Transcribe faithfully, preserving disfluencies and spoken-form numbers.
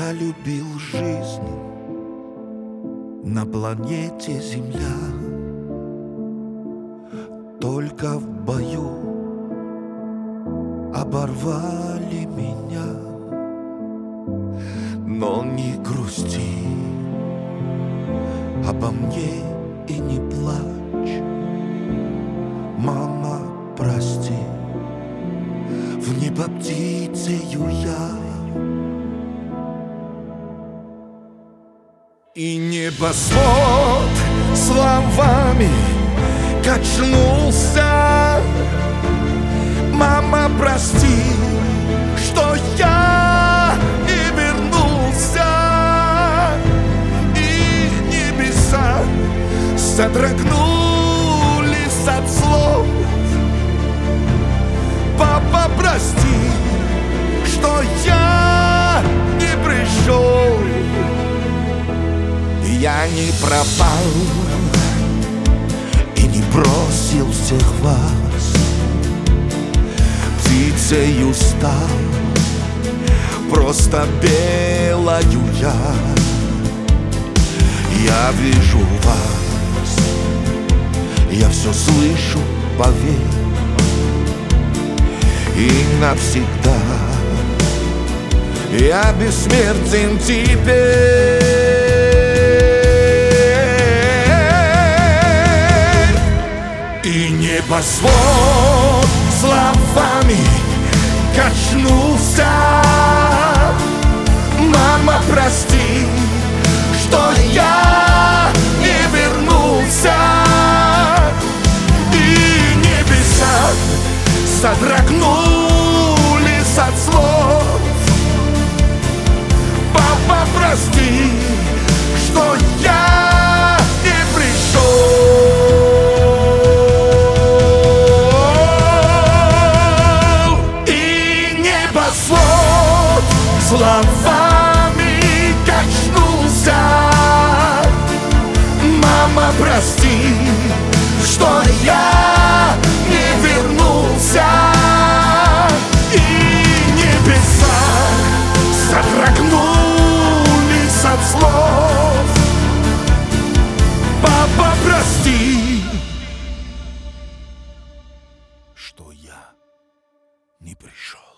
Я любил жизнь на планете Земля. Только в бою оборвали меня. Но не грусти обо мне и не плачь, мама, прости, в небо птицею я. И небосвод словами качнулся. Мама, прости, что я не вернулся. И небеса содрогнулись от слов. Папа, прости, что я не пришел. Я не пропал и не бросил всех вас. Птицею стал, просто белою я. Я вижу вас, я все слышу, поверь. И навсегда я бессмертен теперь. И небосвод словами качнулся. Мама, прости, что я не вернулся. И небеса содрогнулись от слов. Папа, прости, что я не пришел. Словами качнулся. Мама, прости, что я не вернулся. И небеса содрогнулись от слов. Папа, прости, что я не пришел.